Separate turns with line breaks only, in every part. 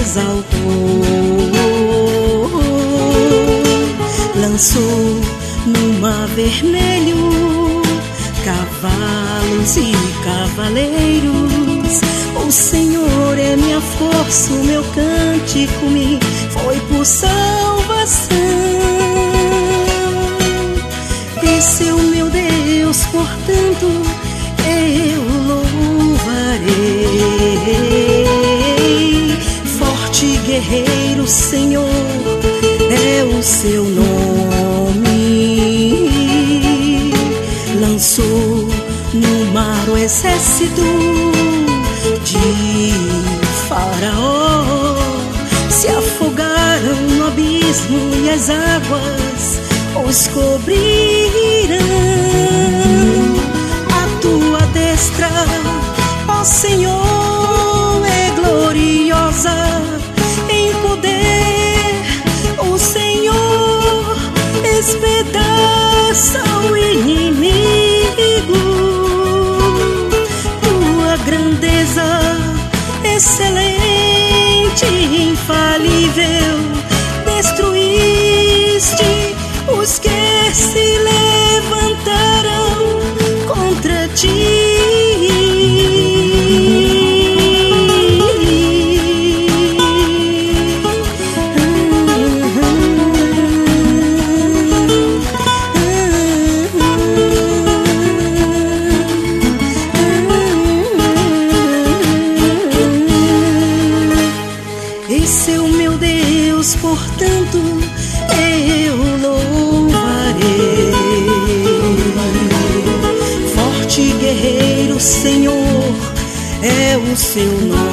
exaltou, lançou no mar vermelho cavalos e cavaleiros. O Senhor é minha força, o meu cântico me foi por salvação. Esse é o meu Deus, portanto eu louvarei. Forte guerreiro, Senhor, é o seu nome. Lançou no mar o exército de Faraó. Se afogaram no abismo e as águas os cobrirão. A tua destra, ó Senhor, é gloriosa em poder. O Senhor espedaça o inimigo. Tua grandeza excelente, infalível, destruíste os que se levantaram contra ti. Esse é o meu Deus, portanto eu louvarei. Forte guerreiro, Senhor, é o seu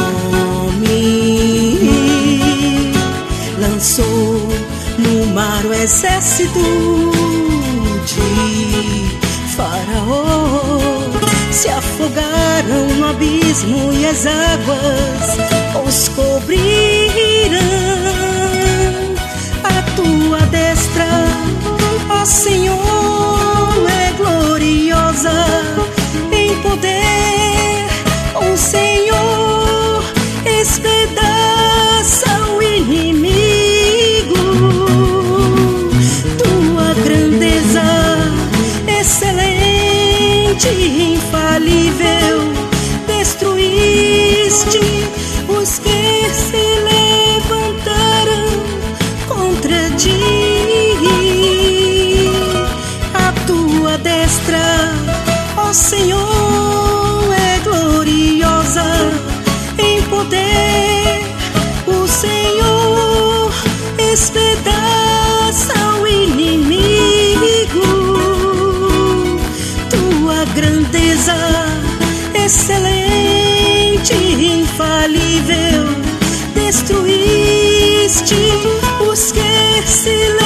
nome. Lançou no mar o exército de Faraó. Se afogaram no abismo e as águas os cobrirão. A tua destra, ó Senhor, é gloriosa em poder. O Senhor espedaça o inimigo. Tua grandeza excelente, infalível, destruíste os que se levantaram contra ti. A tua destra, ó Senhor, é gloriosa em poder. O Senhor espedaça o inimigo. Tua grandeza excelente, infalível, destruíste os que se